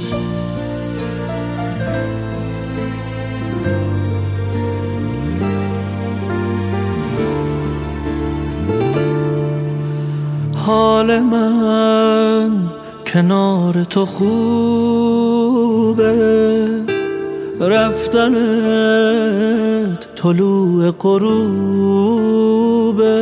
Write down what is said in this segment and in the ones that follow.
حال من کنار تو خوبه، رفتنت طلوع غروبه.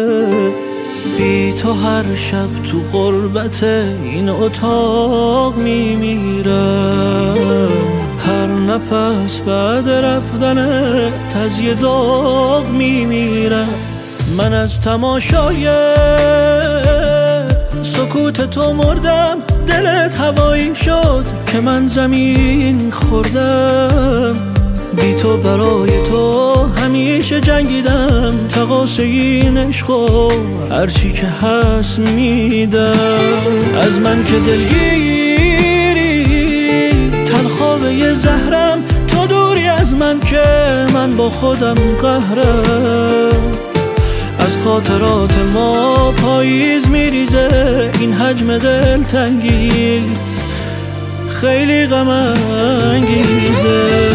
بی تو هر شب تو غربت این اتاق میمیرم، هر نفس بعد رفتنت از یه داغ میمیرم. من از تماشای سکوت تو مردم، دلت هوایی شد که من زمین خوردم. بی تو برای تو همیشه جنگیدم، تقاص این عشقو هرچی که هست میدم. از من که دلگیری تلخوابه یه زهرم، تو دوری از من که من با خودم قهرم. از خاطرات ما پاییز میریزه این حجم دلتنگی، خیلی غم انگیزه.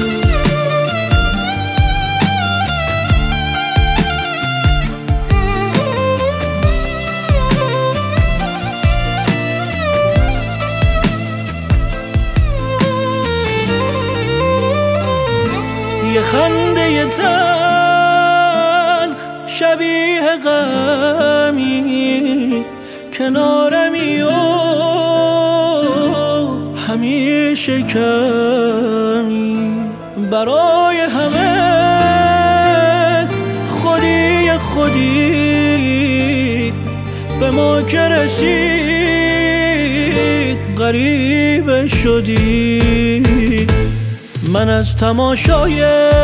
یه خنده تلخ شبیه غمی کنارمی و همیشه کمی. برای همه خودی به ما که رسید غریب شدی. من از تماشای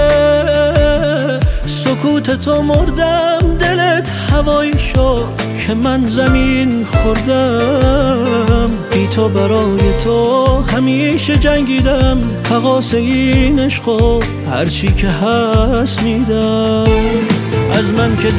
سکوت تو مردم، دلت هوایی شد که من زمین خوردم. بی تو برای تو همیشه جنگیدم، تقاص این عشقو هرچی که هست میدم. از من که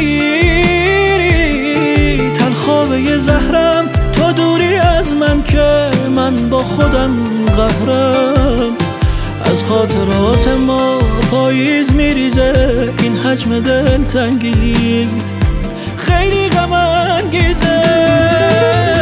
دلگیری تلخوابه یه زهرم، تو دوری از من که من با خودم قهرم. از خاطرات ما پاییز میریزه این حجم دلتنگی، خیلی غم انگیزه.